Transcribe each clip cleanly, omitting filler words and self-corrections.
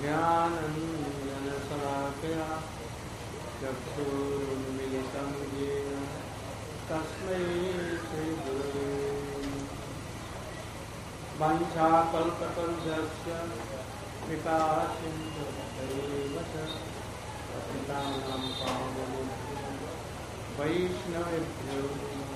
ज्ञानञ्जनशलाकया चक्षुरुन्मिलितं येन तस्मै श्रीगुरवे वाञ्छाकल्पतरुभ्यश्च कृपासिन्धुभ्यैव च पतितानां पावनेभ्यो वैष्णवेभ्यो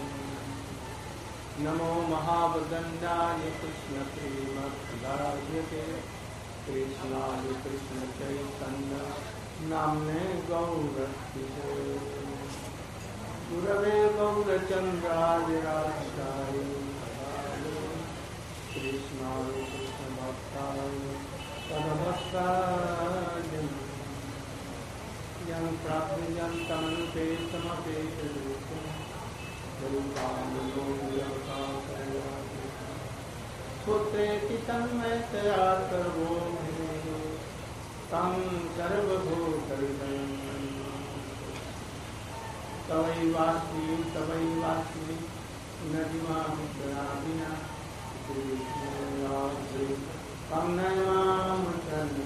नमो महावदन्याय कृष्णप्रेमप्रदायते कृष्णाय कृष्णचैतन्य नाम्ने गौरक्षिते गुरवे गौरचन्द्राय राधिकाय कृष्णाय कृष्णभक्ताय तदभक्ताय यं प्राप्नुयं तं पेतमपेतरूपं सूत्रेति तन्मयतया सर्वो तं सर्वभूतहृदयं तवैवास्मि तवैवास्मि नदिमां विना तं नयामचरणं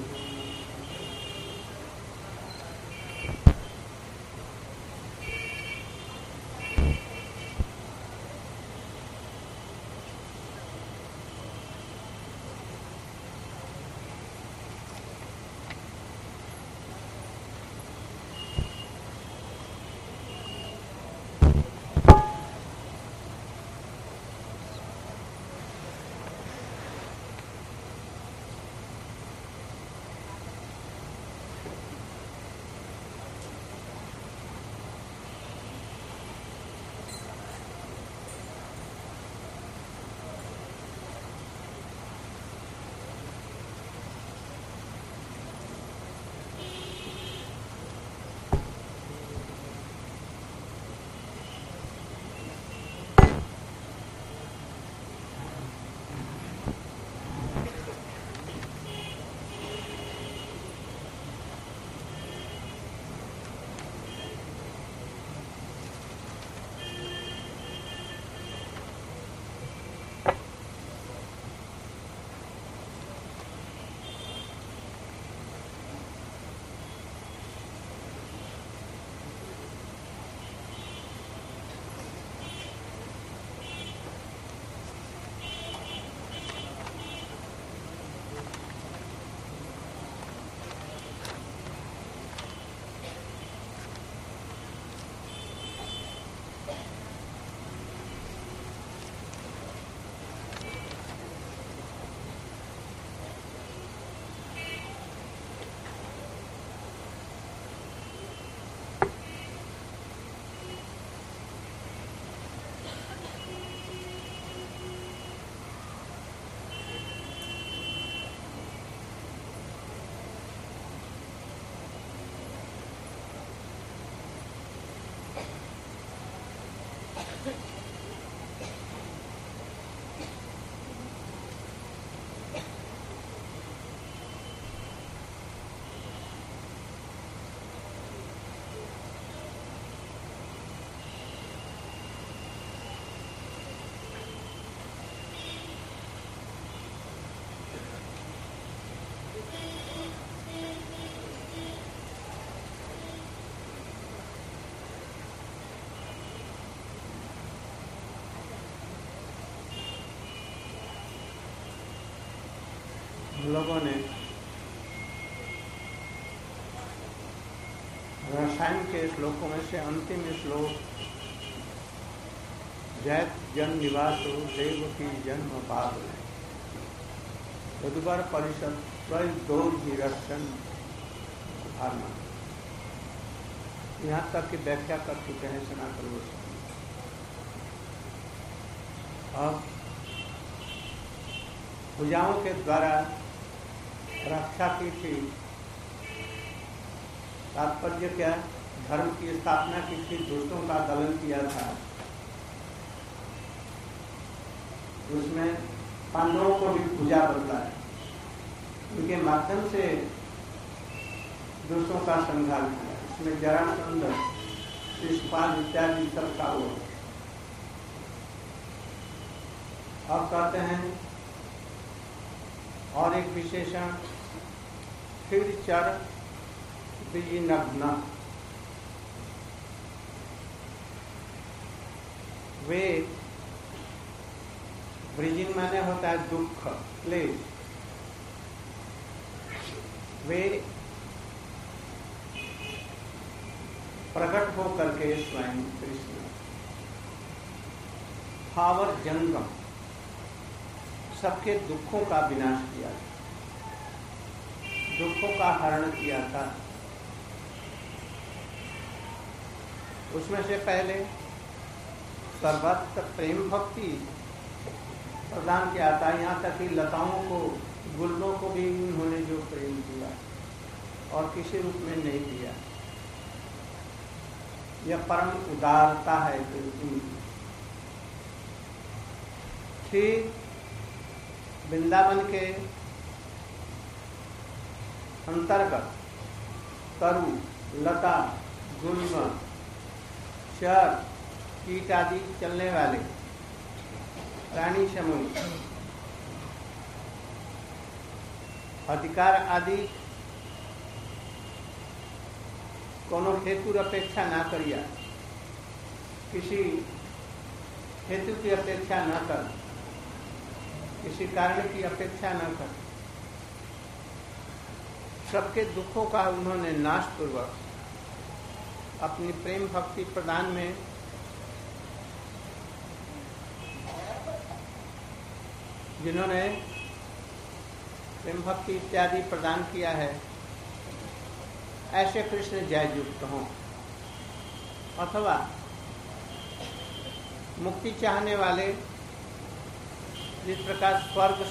लोगों ने रसायन के श्लोकों में से अंतिम श्लोक जैत जन निवासो देवकी जन्म पाद यदुवर परिषद प्रदोधिरसन भावना यहाँ तक की व्याख्या कर चुके हैं सनातन गोस्वामी। अब पूजाओं के द्वारा रक्षा की थी, तात्पर्य क्या, धर्म की स्थापना की थी, दुष्टों का दलन किया था, उसमें पांडवों को भी पूजा बदला है, उनके माध्यम से दुष्टों का संहार किया। इसमें जरासंध, शिशुपाल इत्यादि सबका वो। अब कहते हैं और एक विशेषण फिर चढ़ विनग्न। वे ब्रिजिन माने होता है दुख, क्लेश। वे प्रकट होकर के स्वयं कृष्ण स्थावर जंगम सबके दुखों का विनाश किया, दुखों का हरण किया था। उसमें से पहले सर्वत्र प्रेम भक्ति प्रदान किया था, यहाँ तक कि लताओं को, गुल्मों को भी उन्होंने जो प्रेम किया और किसी रूप में नहीं दिया। यह परम उदारता है उनकी। ठीक वृंदावन के अंतर्गत तरु, लता, गुल्म, चर, कीट आदि चलने वाले प्राणी समूह अधिकार आदि कोनो हेतु अपेक्षा न करिया, किसी हेतु की अपेक्षा न कर, किसी कारण की अपेक्षा न कर, सबके दुखों का उन्होंने नाश पूर्वक अपनी प्रेम भक्ति प्रदान में जिन्होंने प्रेम भक्ति इत्यादि प्रदान किया है, ऐसे कृष्ण जययुक्त हों। अथवा मुक्ति चाहने वाले जिस प्रकार स्वर्ग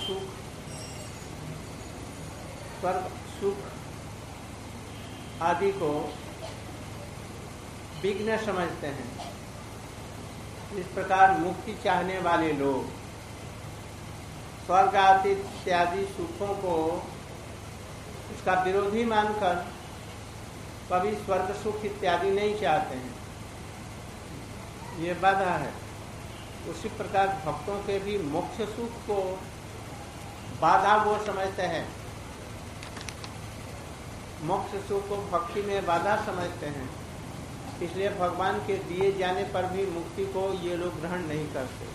सुख आदि को विघ्न समझते हैं, इस प्रकार मुक्ति चाहने वाले लोग स्वर्ग आदि इत्यादि सुखों को उसका विरोधी मानकर कभी स्वर्ग सुख इत्यादि नहीं चाहते हैं, ये बाधा है। उसी प्रकार भक्तों के भी मोक्ष सुख को बाधा वो समझते हैं, मोक्ष सुख को भक्ति में बाधा समझते हैं, इसलिए भगवान के दिए जाने पर भी मुक्ति को ये लोग ग्रहण नहीं करते।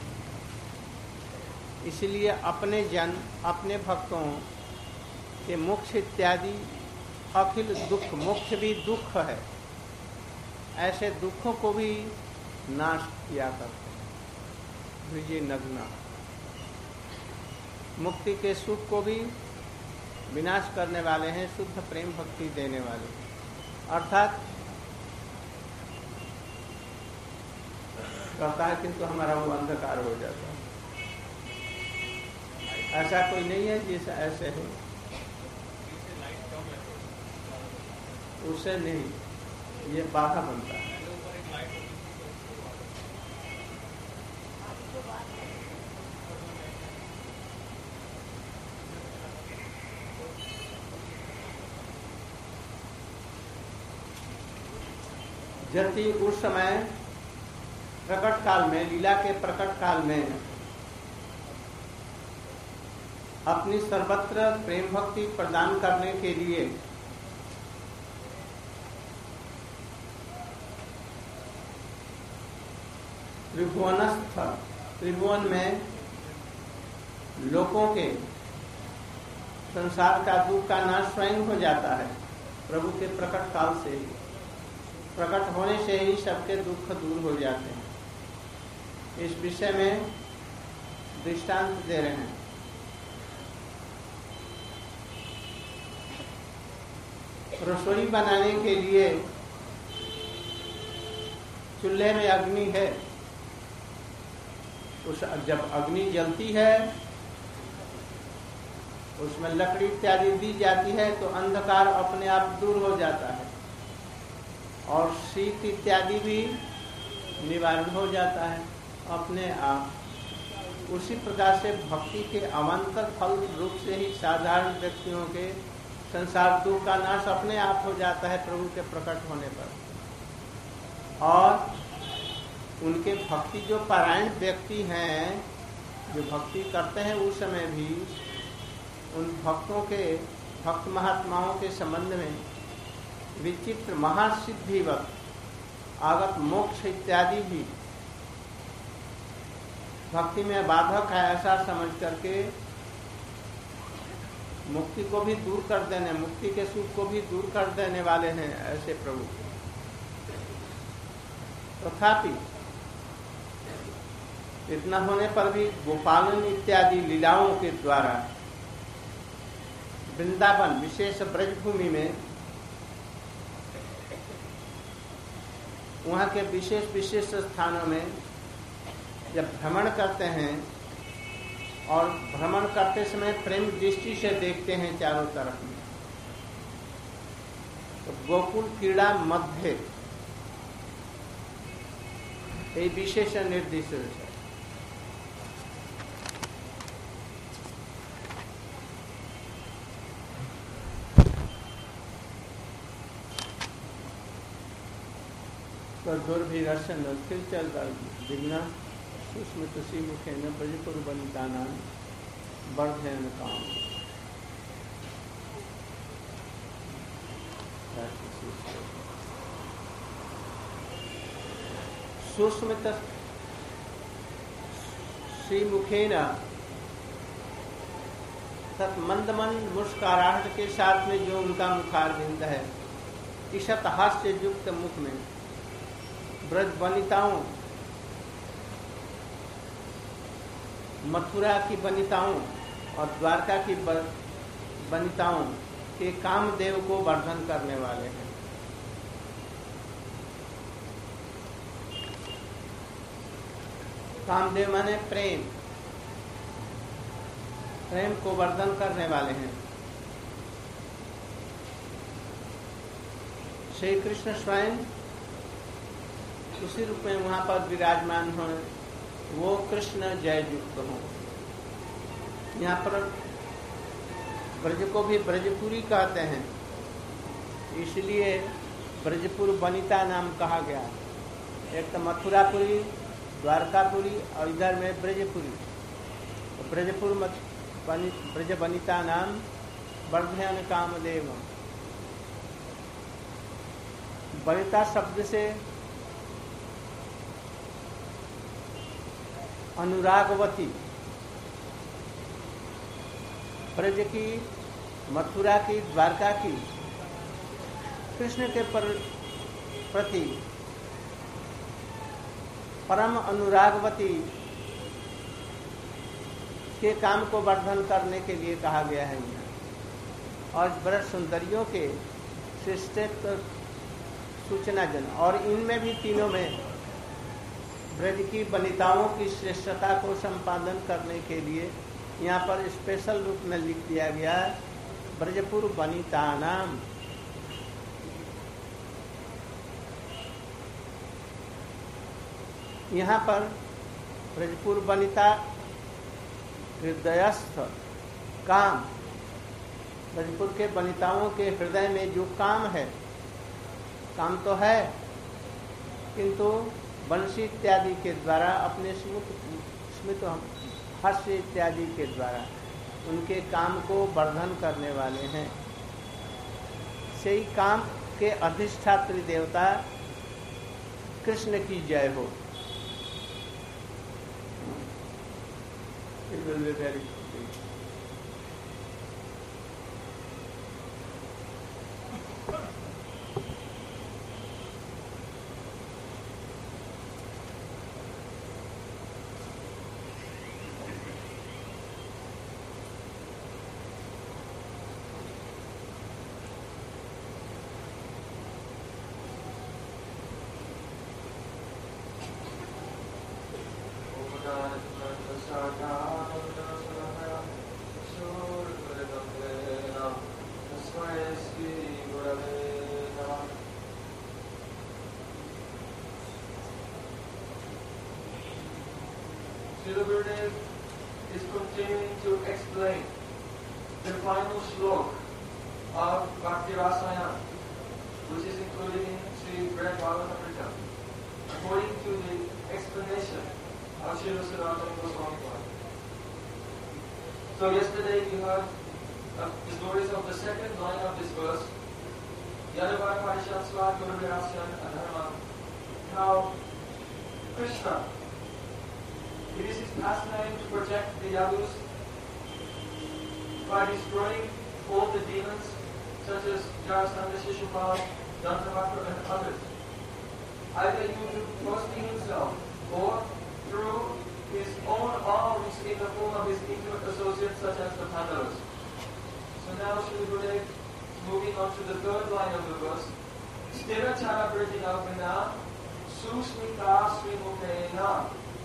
इसलिए अपने जन, अपने भक्तों के मोक्ष इत्यादि अखिल दुख, मोक्ष भी दुख है, ऐसे दुखों को भी नाश किया करते हैं। विजय नग्ना मुक्ति के सुख को भी विनाश करने वाले हैं, शुद्ध प्रेम भक्ति देने वाले। अर्थात कहता है किंतु हमारा वो अंधकार हो जाता है। ऐसा कोई नहीं है जैसा ऐसे हो, उससे नहीं, ये बाधा बनता है। यदि उस समय प्रकट काल में, लीला के प्रकट काल में अपनी सर्वत्र प्रेम भक्ति प्रदान करने के लिए त्रिभुवनस्थ, त्रिभुवन में लोगों के संसार का दुख का नाश स्वयं हो जाता है। प्रभु के प्रकट काल से ही, प्रकट होने से ही सबके दुख दूर हो जाते हैं। इस विषय में दृष्टांत दे रहे हैं। रसोई बनाने के लिए चूल्हे में अग्नि है, उस जब अग्नि जलती है उसमें लकड़ी इत्यादि दी जाती है तो अंधकार अपने आप दूर हो जाता है और शीत इत्यादि भी निवारण हो जाता है अपने आप। उसी प्रकार से भक्ति के अवान्तर फल रूप से ही साधारण व्यक्तियों के संसार दुख का नाश अपने आप हो जाता है प्रभु के प्रकट होने पर। और उनके भक्ति जो पारायण व्यक्ति हैं, जो भक्ति करते हैं, उस समय भी उन भक्तों के भक्त महात्माओं के संबंध में विचित्र महासिद्धिवत आगत मोक्ष इत्यादि भी भक्ति में बाधक है ऐसा समझ करके मुक्ति को भी दूर कर देने, मुक्ति के सुख को भी दूर कर देने वाले हैं ऐसे प्रभु। तथापि इतना होने पर भी गोपालन इत्यादि लीलाओं के द्वारा वृंदावन विशेष ब्रजभूमि में वहाँ के विशेष विशेष स्थानों में जब भ्रमण करते हैं और भ्रमण करते समय प्रेम दृष्टि से देखते हैं चारों तरफ में, तो गोकुल क्रीड़ा मध्य ये विशेष निर्देश है। तो दुर्भिरसन स्थिर चल दिग्ना सुस्मित सी मुखे न ब्रजपुर बनिता नाम वर्धयन काम। सुस्मित श्री मुखेन तत् मंद मंद मुस्कुराहट के साथ में जो उनका मुखारविंद है, ईशत हास्य युक्त मुख में ब्रज वनिताओं, मथुरा की वनिताओं और द्वारका की वनिताओं के कामदेव को वर्धन करने वाले हैं। कामदेव माने प्रेम, प्रेम को वर्धन करने वाले हैं। श्री कृष्ण स्वयं उसी रूप में वहां पर विराजमान हो, वो कृष्ण जय युक्त हो। यहाँ पर ब्रज को भी ब्रजपुरी कहते हैं, इसलिए ब्रजपुर वनिता नाम कहा गया। एक तो मथुरापुरी, द्वारकापुरी और इधर में ब्रजपुरी। तो ब्रजपुर ब्रज वनिता नाम वर्धयन कामदेव। वनिता शब्द से अनुरागवती, ब्रज की, मथुरा की, द्वारका की कृष्ण के प्रति परम अनुरागवती के काम को वर्धन करने के लिए कहा गया है यहाँ। और ब्रज सुंदरियों के श्रेष्ठ सूचना जन, और इनमें भी तीनों में ब्रज की वनिताओं की श्रेष्ठता को संपादन करने के लिए यहाँ पर स्पेशल रूप में लिख दिया गया ब्रजपुर वनिता नाम। यहाँ पर ब्रजपुर वनिता हृदयस्थ काम, ब्रजपुर के वनिताओं के हृदय में जो काम है, काम तो है किंतु बंशी इत्यादि के द्वारा, अपने स्मित हास्य इत्यादि के द्वारा उनके काम को वर्धन करने वाले हैं। सही काम के अधिष्ठात्री देवता कृष्ण की जय हो। It will be very good. Srila Gurudev is continuing to explain the final slok of Bhakti Rasayana, which is included in Sri Braj Bhagavatamrita, according to the explanation of Srila Sanatana Goswami. So yesterday we heard the glories of the second line of this verse, Yadavara Parishad Sva Gurubhyasyan Adharma, how Krishna, it is his pastime to protect the Yadus by destroying all the demons such as Jarasandha, Shishupal, Dantavakra and others. Either through boasting himself or through his own arms in the form of his intimate associates such as the Pandavas. So now Srila Gurudev is moving on to the third line of the verse. Stira chara brajina vina susmita srimukena.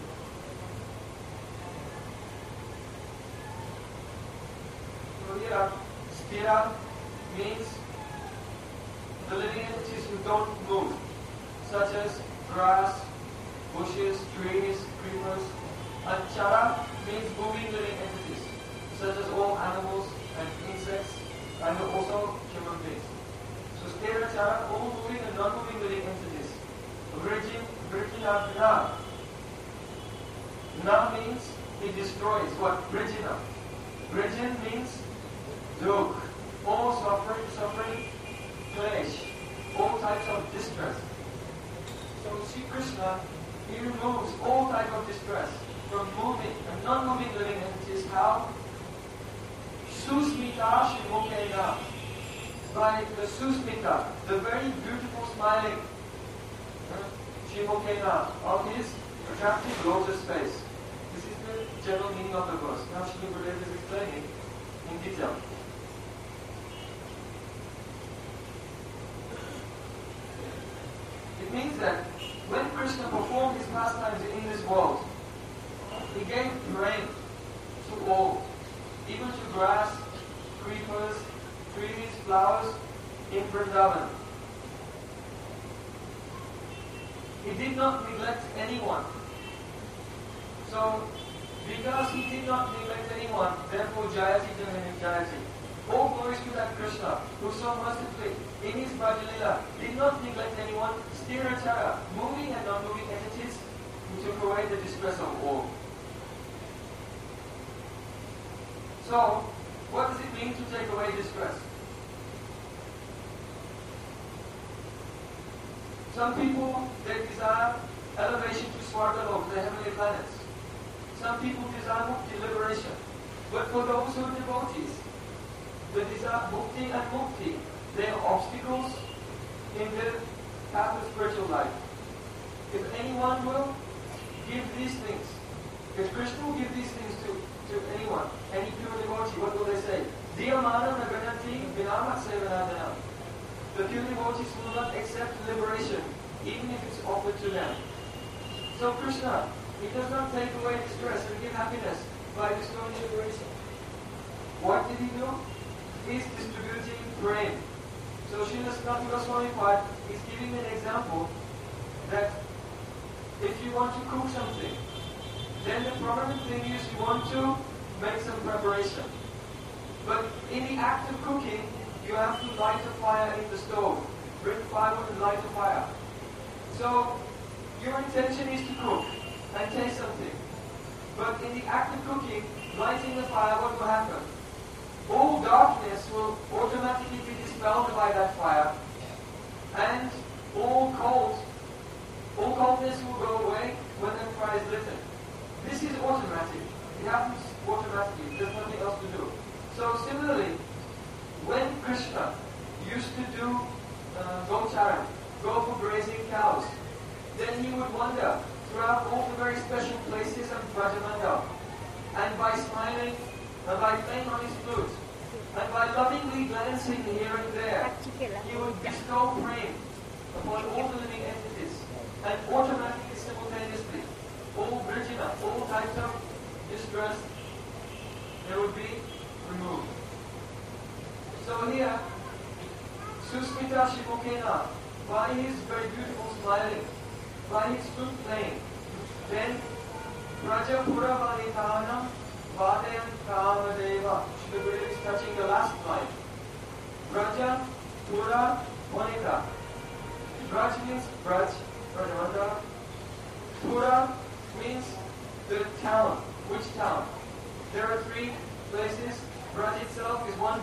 So here, stira means the living entities who don't move, such as grass, bushes, trees, creepers. And chara means moving living entities, such as all animals and insects, and also human beings. So stira chara, all moving and non-moving living entities. Vrijina na. Na means it destroys. What? Vrijina. Vrijin means dukh, all suffering, flesh, all types of distress. So Sri Krishna, he removes all type of distress from moving and non-moving living entities. How? Susmita Shrimukena. By the Susmita, the very beautiful smiling Shrimukena of his attractive lotus face. This is the general meaning of the verse. Now Sri Gurudev is explaining in detail. It means that when Krishna performed his pastimes in this world, he gave rain to all, even to grass, creepers, trees, flowers in Vrindavan. He did not neglect anyone. So, because he did not neglect anyone, therefore Jayati Janani Jayati. All glories to that Krishna, who so mercifully, in his Brajalila, did not neglect anyone, Sthirachara, moving and non-moving entities, who took away the distress of all. So, what does it mean to take away distress? Some people, they desire elevation to Swargalok, the heavenly planets. Some people desire mukti, liberation. But for those who are devotees, the desire mukti and mukti, they are obstacles in their path of spiritual life. If anyone will give these things, if Krishna will give these things to anyone, any pure devotee, what will they say? Diyamana naganati vinamat sevanadana. The pure devotees will not accept liberation, even if it's offered to them. So Krishna, he does not take away distress and give happiness by bestowing liberation. What did he do? He's distributing grain. So Srila Sanatana Goswami Pad is giving an example that if you want to cook something, then the prominent thing is you want to make some preparation. But in the act of cooking, you have to light a fire in the stove. Bring firewood and light a fire. So your intention is to cook and taste something. But in the act of cooking, lighting the fire, what will happen? All darkness will automatically be dispelled by that fire, and all coldness will go away when that fire is lit. This is automatic. It happens automatically. There's nothing else to do. So similarly, when Krishna used to do gocharan, go for grazing cows, then he would wander throughout all the very special places of Brajamandal, and by smiling, and by playing on his flute, and by lovingly glancing here and there, he would bestow rain upon all the living entities, and automatically, simultaneously, all Vrijina, all types of distress, they would be removed. So here, Susmita Shrimukena, by his very beautiful smiling, by his flute playing, then Raja Pura Vanitanam Vadayam Kamadeva. Shri Gurudev is touching the last line. Raja Pura Vanita. Braj means Braj, Brajamandala. Pura means the town. Which town? There are three places. Braj itself is one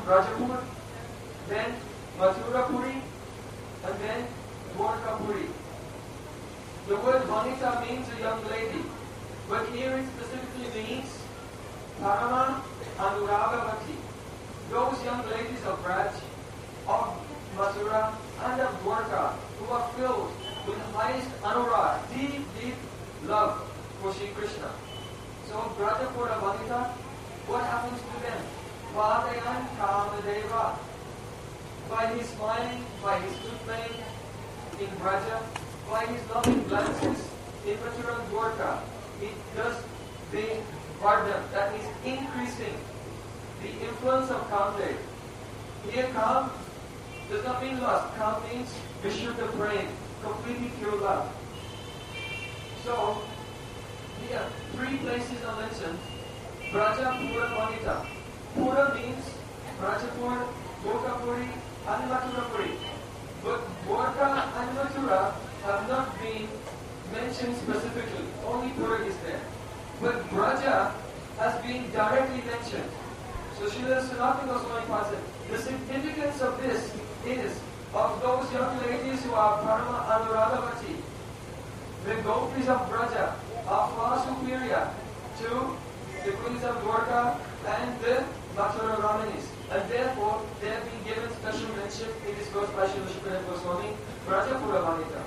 Brajapur, then Mathurapuri, and then Dwarkapuri. The word Vanita means a young lady, but here it specifically means Parama Anuragavati. Those young ladies of Braj, of Mathura, and of Dwarka, who are filled with the highest anurag, deep, deep love for Sri Krishna. So Brajapura Vanita, what happens to them? Vadayan Kamadeva. By his smiling, by his good fame in Braja, by his loving glances in Mathura and Dwarka, it does the burden, that is increasing the influence of Kamdev. Here Kam does not mean lust. Kam means Vishuddha prem, completely pure love. So, here, 3 places are mentioned. Braja, Pura, Vanita. Pura means Brajapur, Dwarkapuri, and Mathurapuri. But Dwarka and Mathura have not been mentioned specifically. Only Pura is there. But Braja has been directly mentioned. So Srila Sanatana Goswami Pasa, the significance of this is of those young ladies who are Parama Anuradhavati. The gopis of Braja are far superior to the queens of Dwarka and the Mathura Ramanis. And therefore, they have been given special mention in this verse by Srila Shukadeva Goswami, Brajapura Vanita.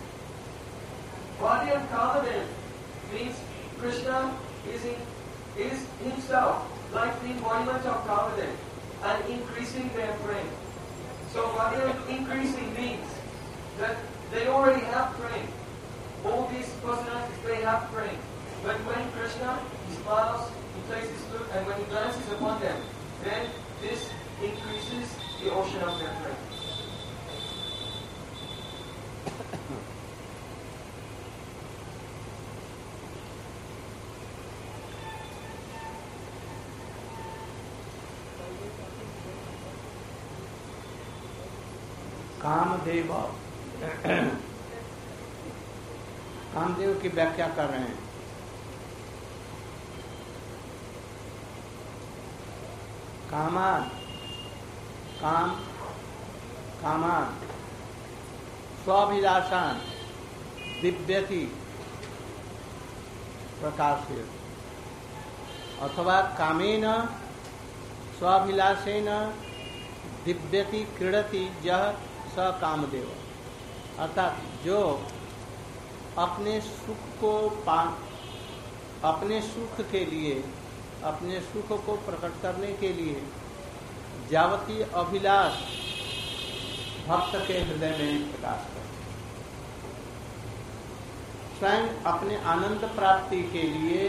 Vadi and Kamadev means Krishna is himself like the embodiment of Kamadev and increasing their prem. So Vadi increasing means that they already have prem. All these personalities, they have prem. But when Krishna, he smiles, he plays his flute, and when he glances upon them, then this increases the ocean of their prem. Kamadeva की व्याख्या कर रहे हैं। कामान स्वाभिलाषान दिव्यति प्रकाशित, अथवा कामेन स्वाभिलाषेन दिव्यति क्रीडति यह स कामदेव। अर्थात जो अपने सुख के लिए, अपने सुख को प्रकट करने के लिए जावती अभिलाष भक्त के हृदय में प्रकाश करते, स्वयं अपने आनंद प्राप्ति के लिए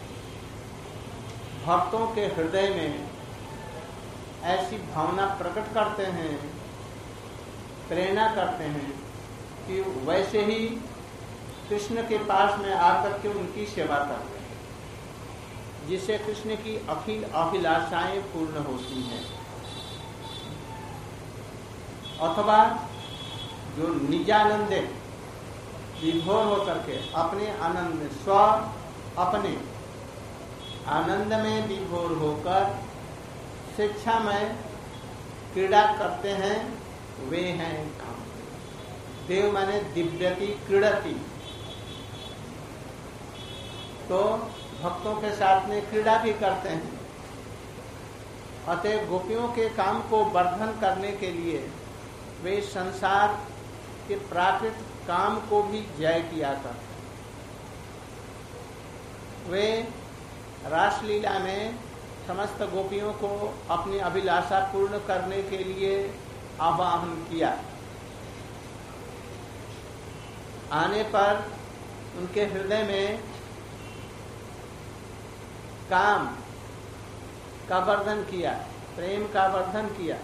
भक्तों के हृदय में ऐसी भावना प्रकट करते हैं, प्रेरणा करते हैं कि वैसे ही कृष्ण के पास में आकर के उनकी सेवा करते हैं, जिससे कृष्ण की अखिल अभिलाषाएं पूर्ण होती हैं। अथवा जो निजानंदे विभोर होकर के अपने आनंद में अपने आनंद में विभोर होकर शिक्षा में क्रीड़ा करते हैं, वे हैं कामदेव। देव माने दिव्यति क्रीड़ति, तो भक्तों के साथ में क्रीड़ा भी करते हैं। अतः गोपियों के काम को वर्धन करने के लिए वे संसार के प्राकृत काम को भी जय किया करते। वे रासलीला में समस्त गोपियों को अपनी अभिलाषा पूर्ण करने के लिए आवाहन किया। आने पर उनके हृदय में काम का वर्धन किया, प्रेम का वर्धन किया।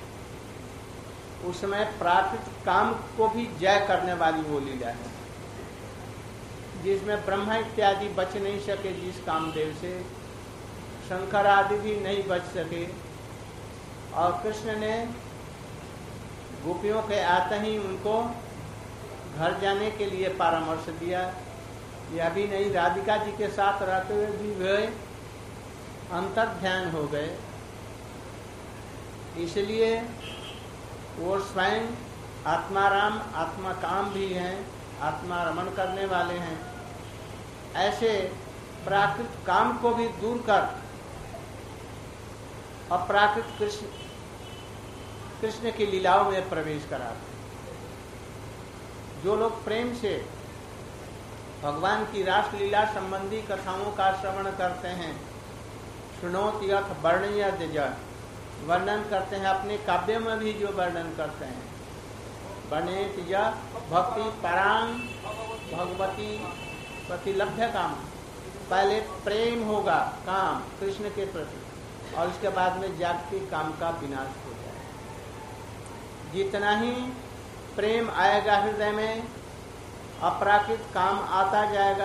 उस समय प्राकृत काम को भी जय करने वाली वो लीला है, जिसमें ब्रह्मा इत्यादि बच नहीं सके, जिस कामदेव से शंकर आदि भी नहीं बच सके। और कृष्ण ने गोपियों के आते ही उनको घर जाने के लिए परामर्श दिया। यह भी नहीं, राधिका जी के साथ रहते हुए भी वे अंतर ध्यान हो गए इसलिए वो स्वयं आत्माराम आत्मा काम भी हैं, आत्मा रमण करने वाले हैं। ऐसे प्राकृत काम को भी दूर कर अप्राकृत कृष्ण की लीलाओं में प्रवेश कराते। जो लोग प्रेम से भगवान की रासलीला संबंधी कथाओं का श्रवण करते हैं, सुनोति अथ वर्णयति च, वर्णन करते हैं, अपने काव्य में भी जो वर्णन करते हैं, वर्णयति च भक्ति परांग भगवती प्रतिलभ्य काम। पहले प्रेम होगा काम कृष्ण के प्रति, और उसके बाद में जागतिक काम का विनाश हो जाएगा। जितना ही प्रेम आएगा हृदय में, अपराकृत काम आता जाएगा,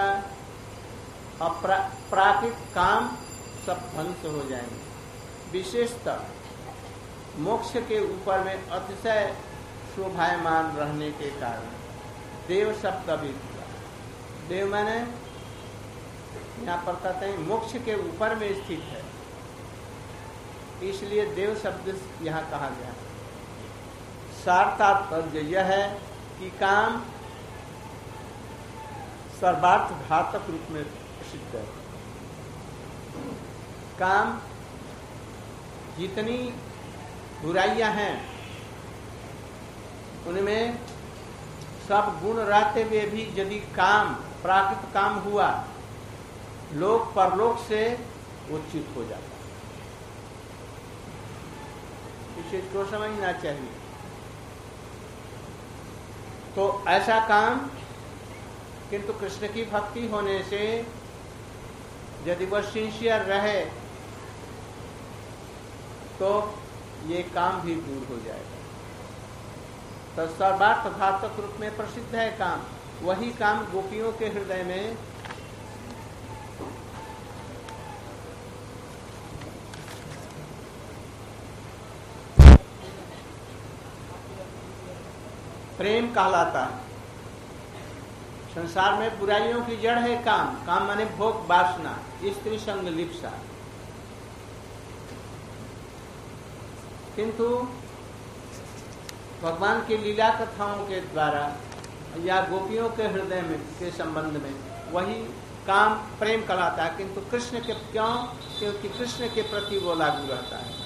प्राकृत काम सब ध्वंस हो जाएंगे। विशेषतः मोक्ष के ऊपर में अतिशय शोभायमान रहने के कारण देव शब्द भी दिया। देव माने यहाँ पर कहते हैं मोक्ष के ऊपर में स्थित है, इसलिए देव शब्द यहाँ कहा गया। सार तात्पर्य यह है कि काम सर्वार्थ घातक रूप में प्रसिद्ध है। काम जितनी बुराइयां हैं उनमें सब गुण रहते हुए भी यदि काम प्राकृत काम हुआ, लोक परलोक से उच्चित हो जाता है। इस चीज को समझना चाहिए। तो ऐसा काम किंतु कृष्ण की भक्ति होने से यदि वह सिंसियर रहे तो ये काम भी दूर हो जाएगा। तो सर्वार्थ घातक रूप में प्रसिद्ध है काम। वही काम गोपियों के हृदय में प्रेम कहलाता है। संसार में बुराइयों की जड़ है काम। काम माने भोग वासना, स्त्री संग लिप्सा। किंतु भगवान की लीला कथाओं के द्वारा या गोपियों के हृदय में के संबंध में वही काम प्रेम कहलाता है। किंतु कृष्ण के क्यों? क्योंकि कृष्ण के प्रति वो लागू रहता है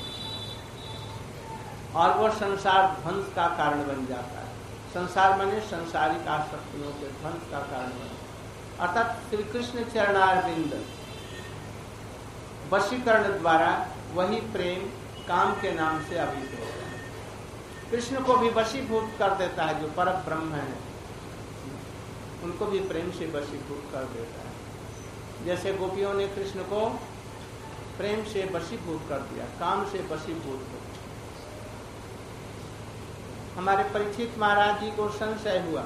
और वो संसार ध्वंस का कारण बन जाता है। संसार माने संसारिक आसक्तियों के ध्वंस का कारण बन, अर्थात श्री कृष्ण चरणारविंद वशीकरण द्वारा वही प्रेम काम के नाम से अभिहित होता है। कृष्ण को भी वशीभूत कर देता है, जो परम ब्रह्म है उनको भी प्रेम से वशीभूत कर देता है। जैसे गोपियों ने कृष्ण को प्रेम से वशीभूत कर दिया, काम से वशीभूत हो। हमारे परीक्षित महाराज जी को संशय हुआ,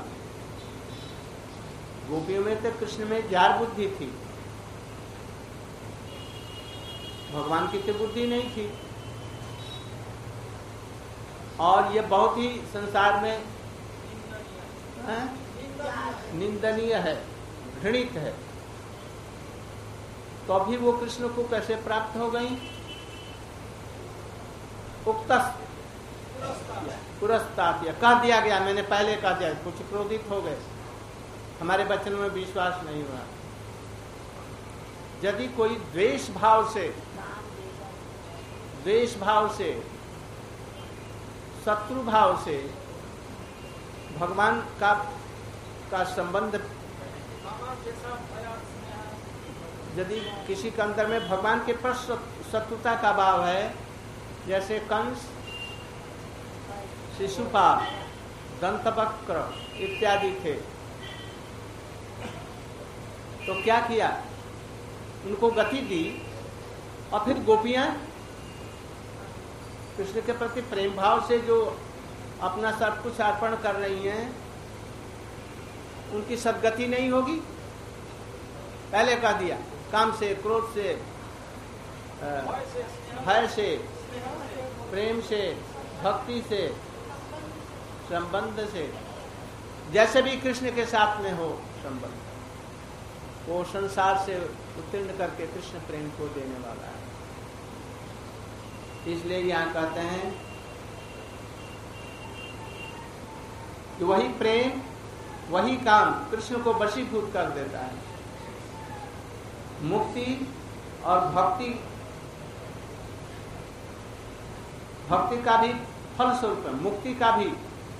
गोपियों में तो कृष्ण में जार बुद्धि थी, भगवान की तो बुद्धि नहीं थी। और ये बहुत ही संसार में निंदनीय है, घृणित है। तो अभी वो कृष्ण को कैसे प्राप्त हो गई? उक्तस पुरस्तात् कह दिया गया, मैंने पहले कह दिया। कुछ क्रोधित हो गए, हमारे वचन में विश्वास नहीं हुआ। यदि कोई द्वेष भाव से शत्रु भाव से भगवान का संबंध, यदि किसी के अंदर में भगवान के प्रति शत्रुता का भाव है, जैसे कंस, शिशुपाल, दंतवक्र इत्यादि थे, तो क्या किया? उनको गति दी। और फिर गोपियां कृष्ण के प्रति प्रेम भाव से जो अपना सब कुछ अर्पण कर रही हैं, उनकी सदगति नहीं होगी। पहले कह दिया, काम से, क्रोध से, भय से, प्रेम से, भक्ति से, संबंध से, जैसे भी कृष्ण के साथ में हो संबंध, वो संसार से उत्तीर्ण करके कृष्ण प्रेम को देने वाला है। इसलिए यहाँ कहते हैं कि वही प्रेम, वही काम कृष्ण को वशीभूत कर देता है। मुक्ति और भक्ति का भी फलस्वरूप है, मुक्ति का भी।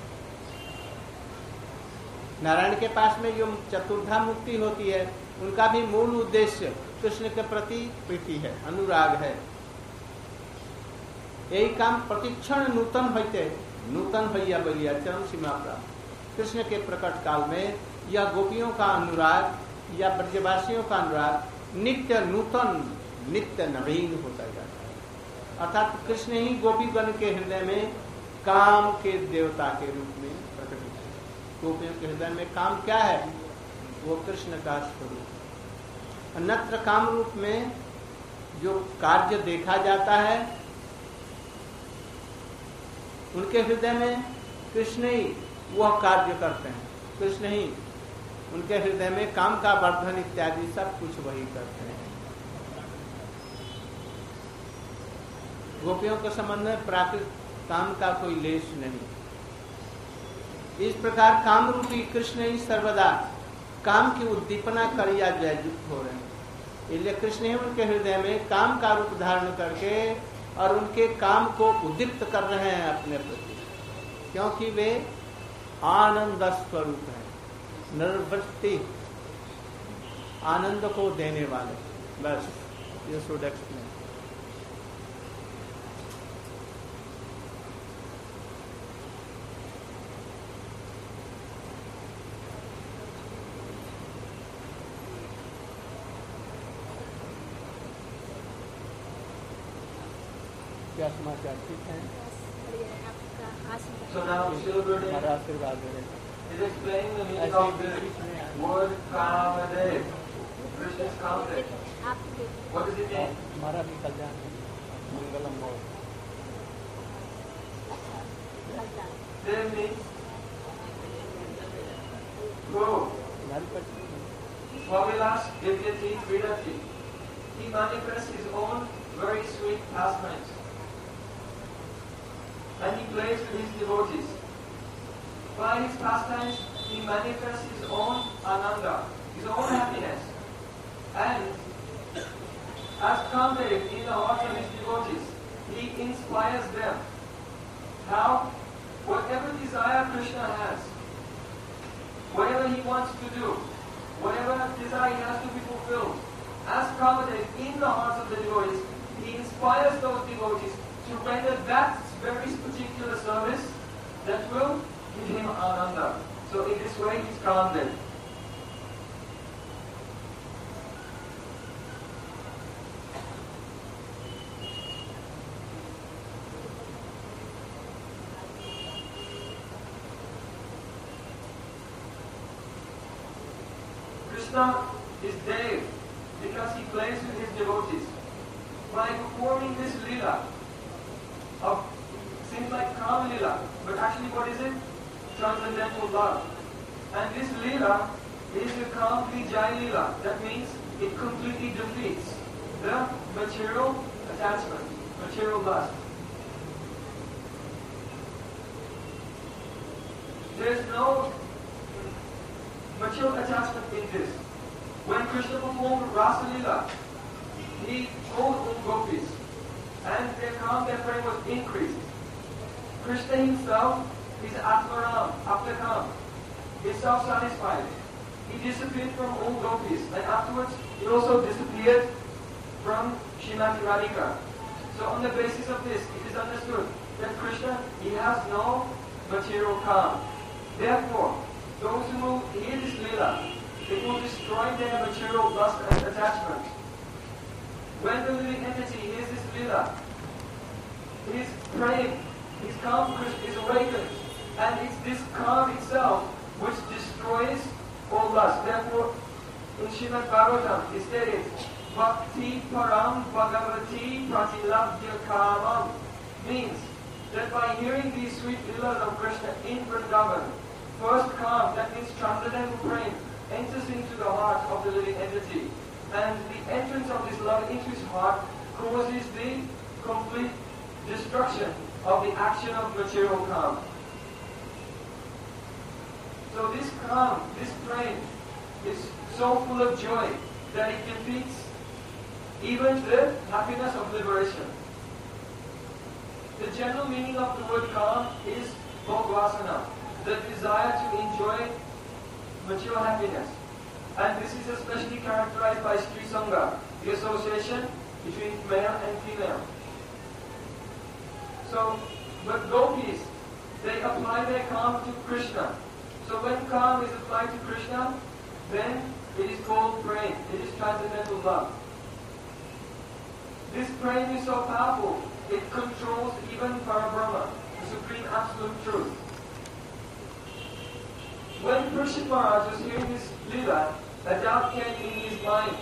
नारायण के पास में जो चतुर्धा मुक्ति होती है, उनका भी मूल उद्देश्य कृष्ण के प्रति प्रीति है, अनुराग है। यही काम प्रतिक्षण नूतन होते, नूतन भैया बलिया चरम सीमा प्राप्त। कृष्ण के प्रकट काल में यह गोपियों का अनुराग या ब्रजवासियों का अनुराग नित्य नूतन, नित्य नवीन होता जाता है। अर्थात कृष्ण ही गोपीगण के हृदय में काम के देवता के रूप में प्रकट होते हैं। गोपियों के हृदय में काम क्या है? वो कृष्ण का स्वरूप। अन्यत्र काम रूप में जो कार्य देखा जाता है, उनके हृदय में कृष्ण ही वह कार्य करते हैं, कृष्ण ही उनके हृदय में काम का वर्धन इत्यादि सब कुछ वही करते हैं। गोपियों के संबंध में प्राकृत काम का कोई लेश नहीं। इस प्रकार काम रूपी कृष्ण ही सर्वदा काम की उद्दीपना कर या जययुक्त हो रहे हैं। इसलिए कृष्ण ही उनके हृदय में काम का रूप धारण करके और उनके काम को उद्दीप्त कर रहे हैं अपने प्रति, क्योंकि वे आनंद स्वरूप है, निर्वृत्ति, आनंद को देने वाले। बस ये शुड एक्सप्लेन। क्या समाचार? ठीक है। So now हमारा आशीर्वाद है। is explaining the meaning of the word Kamadev. Krishna's Kamadev. What does it mean? हमारा भी कल्याण है, मंगलम हो। Dev means grow. Swavilas Divyati Vidati. He manifests his own very sweet pastimes. And he plays with his devotees. By his pastimes, he manifests his own ananda, his own happiness. And as Kamdev in the hearts of his devotees, he inspires them. How? Whatever desire Krishna has, whatever he wants to do, whatever desire he has to be fulfilled, as Kamadev in the hearts of the devotees, he inspires those devotees to render that very particular service that will give him ananda. So in this way he's Kamadev. Krishna is Dev because he plays with his devotees. By performing this lila of seems like Kama lila, but actually what is it? Transcendental love. And this lila is the complete Jai lila. That means it completely defeats the material attachment, material lust. There's no material attachment in this. When Krishna performed Rasa Lila, he called on gopis, and their calm, their frame was increased. Krishna himself is Atmaram, Aptakam, is self-satisfied. He disappeared from all gopis, and afterwards he also disappeared from Srimati Radhika. So on the basis of this, it is understood that Krishna, he has no material calm. Therefore, those who will hear this lila, it will destroy their material lust and attachment. When the living entity hears this lila, his praying, his calm is awakened, and it's this calm itself which destroys all lust. Therefore, in Srimad Bhagavatam, it stated, Bhakti Param Bhagavati Pratilabdya Kamam, means that by hearing these sweet lilas of Krishna in Vrindavan, first calm, that means transcendental praying, enters into the heart of the living entity. And the entrance of this love into his heart causes the complete destruction of the action of material calm. So this calm, this brain, is so full of joy that it defeats even the happiness of liberation. The general meaning of the word calm is bhogvasana, the desire to enjoy material happiness. And this is especially characterized by Stri Sangha, the association between male and female. So, but gopis, they apply their calm to Krishna. So when calm is applied to Krishna, then it is called prem. It is transcendental love. This prem is so powerful, it controls even Parabrahma, the supreme absolute truth. When Parikshit Maharaj was hearing this lila, a doubt came in his mind.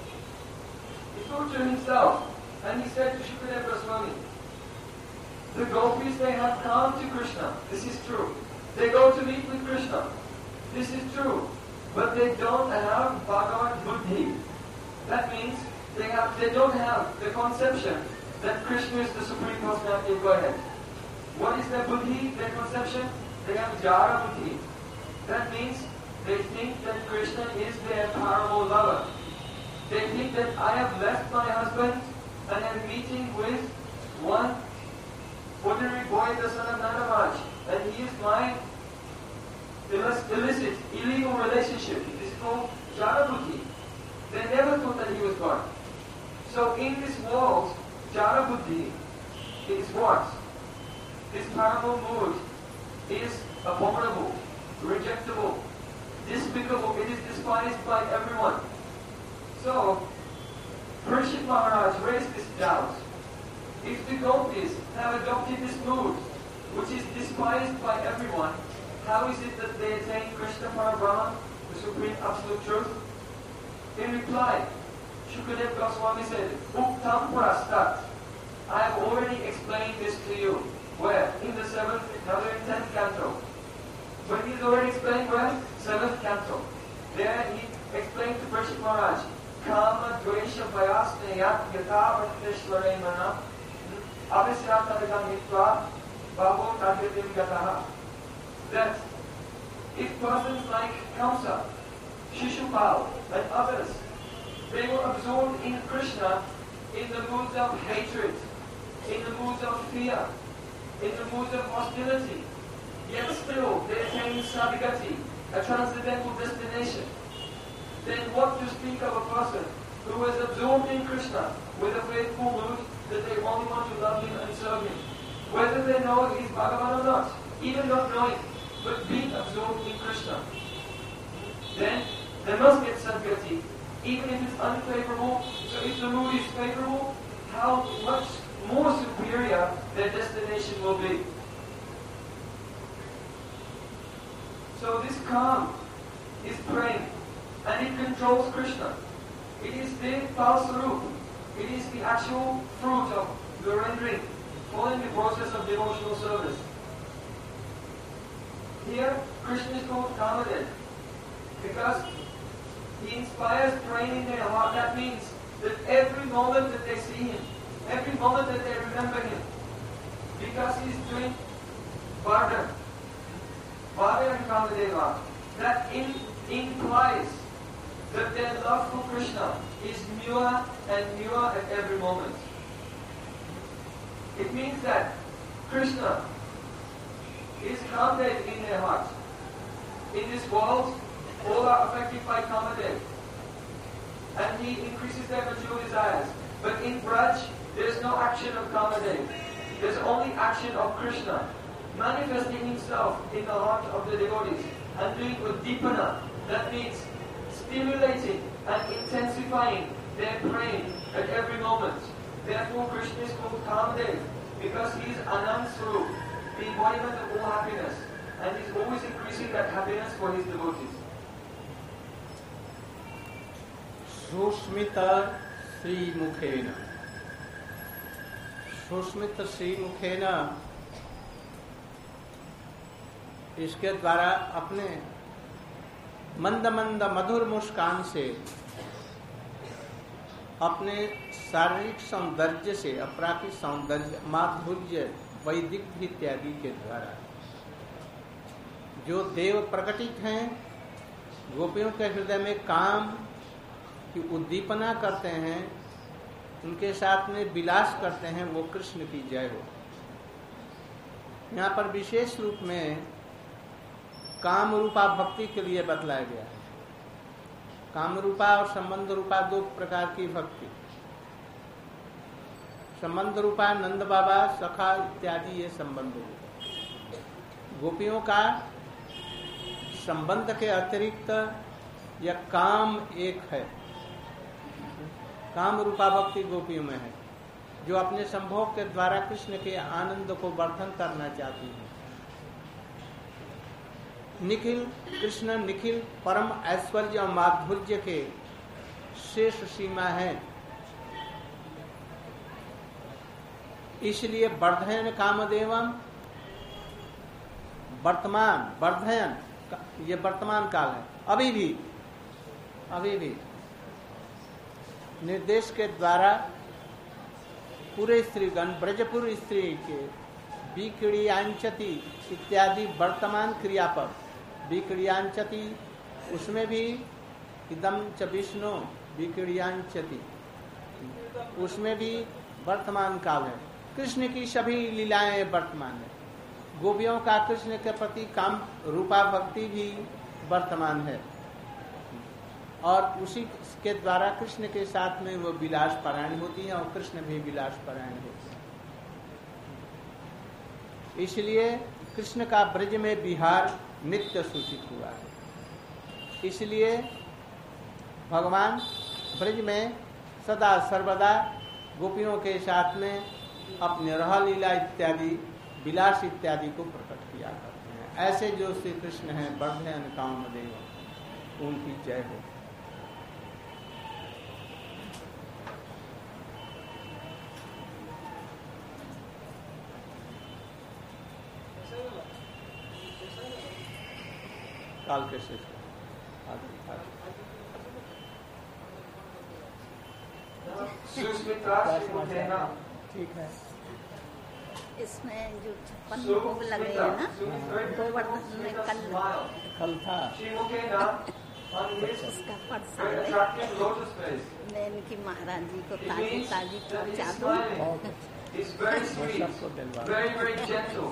He thought to himself, and he said to Shukadeva Goswami, the gopis, they have come to Krishna. This is true. They go to meet with Krishna. This is true. But they don't have Bhagavad Buddhi. That means they don't have the conception that Krishna is the Supreme Personality of Godhead. What is their Buddhi, their conception? They have Jara Buddhi. That means they think that Krishna is their paramo lover. They think that I have left my husband and am meeting with one ordinary boy, the son of Nandamaj, and he is my illicit, illegal relationship. This is called Jara Buddhi. They never thought that he was God. So in this world, Jara Buddhi is what? This paramo mood is abominable, rejectable, despicable. It is despised by everyone. So, Parikshit Maharaj raised this doubt. If the gopis have adopted this mood, which is despised by everyone, how is it that they attain Krishna Parabrahma, the Supreme Absolute Truth? In reply, Shukadeva Goswami said, Uktam Prastat. I have already explained this to you. Where? In the 7th, another in 10th canto. But he's already explained where? 7th canto. There he explained to Parikshit Maharaj, Kama Dvesha Vayasneyat Yata Vatishvare Mana Avisyatadagam Mitva Bhavo Tadyatim Gataha. That if persons like Kamsa, Shishupal, and others, they were absorbed in Krishna in the moods of hatred, in the moods of fear, in the moods of hostility, yet still they attain Sadhgati, a transcendental destination, then what to speak of a person who is absorbed in Krishna with a faithful mood that they only want to love him and serve him, whether they know he is Bhagavan or not, even not knowing, but being absorbed in Krishna. Then they must get Sadgati, even if it's unfavorable. So if the mood is favorable, how much more superior their destination will be. So this calm is praying, and it controls Krishna. It is the Palsarup. It is the actual fruit of the rendering, following the process of devotional service. Here, Krishna is called Kamadev, because he inspires praying in their heart. That means that every moment that they see him, every moment that they remember him, because he is doing Vardhan and Kamadeva, that implies that their love for Krishna is newer and newer at every moment. It means that Krishna is Kamadev in their hearts. In this world, all are affected by Kamadev, and he increases their material desires. But in Braj, there is no action of Kamadev. There is only action of Krishna, manifesting himself in the heart of the devotees, and doing with Deepana. That means stimulating and intensifying their praying at every moment. Therefore, Krishna is called Kamadev, because he is Anand Swarup, the embodiment of all happiness, and he is always increasing that happiness for his devotees. Susmita Sri Mukhena. Susmita Sri Mukhena, इसके द्वारा अपने मंद मंद मधुर मुस्कान से अपने शारीरिक सौंदर्य से, अपराकृत सौंदर्य, माधुर्य, वैदिक इत्यादि के द्वारा जो देव प्रकटित हैं, गोपियों के हृदय में काम की उद्दीपना करते हैं, उनके साथ में विलास करते हैं, वो कृष्ण की जय हो। यहाँ पर विशेष रूप में काम रूपा भक्ति के लिए बतलाया गया है। काम रूपा और संबंध रूपा दो प्रकार की भक्ति। संबंध रूपा नंद बाबा, सखा इत्यादि, ये संबंध रूपा। गोपियों का संबंध के अतिरिक्त यह काम एक है। काम रूपा भक्ति गोपियों में है, जो अपने संभोग के द्वारा कृष्ण के आनंद को वर्धन करना चाहती है। निखिल कृष्ण निखिल परम ऐश्वर्य और माधुर्य के शेष सीमा है। इसलिए वर्धयन कामदेवम, वर्तमान वर्धयन, ये वर्तमान काल है। अभी भी निर्देश के द्वारा पूरे स्त्रीगण, ब्रजपुर स्त्री के विक्रियांचति इत्यादि वर्तमान क्रियापद, विक्रियांचति, उसमें भी इदम च विष्णु विक्रियांचति, उसमें भी वर्तमान काल है। कृष्ण की सभी लीलाएं वर्तमान है। गोपियों का कृष्ण के प्रति काम रूपा भक्ति भी वर्तमान है, और उसी के द्वारा कृष्ण के साथ में वो विलास पारायण होती है, और कृष्ण भी विलास पारायण होते हैं। इसलिए कृष्ण का ब्रज में विहार नित्य सूचित हुआ है। इसलिए भगवान ब्रज में सदा सर्वदा गोपियों के साथ में अपने रह लीला इत्यादि, विलास इत्यादि को प्रकट किया करते हैं। ऐसे जो श्री कृष्ण हैं, वर्धयन कामदेव, उनकी जय हो। काल के शेष ठीक है। इसमें जो 56 भोग लगे हैं ना, गोवर्धन में कल था इसका प्रसाद मैं इनकी महाराज जी को ताजी पहुँचा दूँ।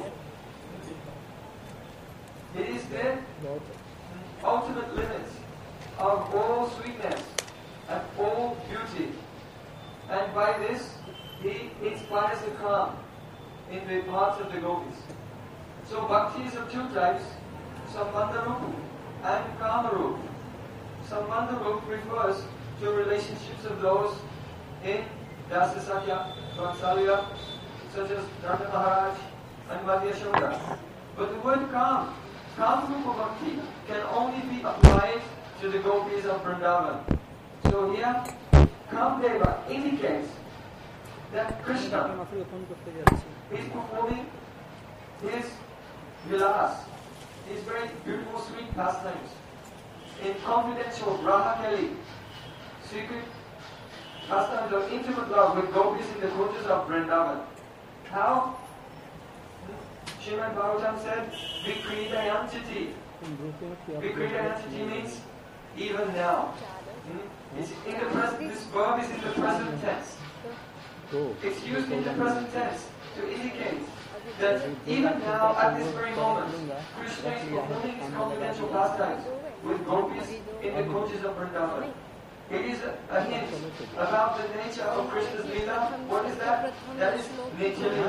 It is the ultimate limit of all sweetness and all beauty, and by this he inspires the calm in the hearts of the gopis. So bhakti is of two types: Sambandha Rupa and Kama Rupa. Sambandha Rupa refers to relationships of those in Dasa Sakya, Vatsalya, such as Dharma Maharaj and Madhya Shodha. But the word Kama Rupa Bhakti can only be applied to the gopis of Vrindavan. So here, Kamdeva indicates that Krishna is performing his vilas, his very beautiful sweet pastimes, in confidential Raha Kali, secret pastimes of intimate love with gopis in the courts of Vrindavan. How? Srimad Bhagavatam said, Vikridayanchiti. Vikridayanchiti means even now. It's in the present, this verb is in the present tense. It's used in the present tense to indicate that even now, at this very moment, Krishna is performing his confidential pastimes with gopis in the coaches of Vrindavan. It is a hint about the nature of Krishna's Leela. What is that? That is nature.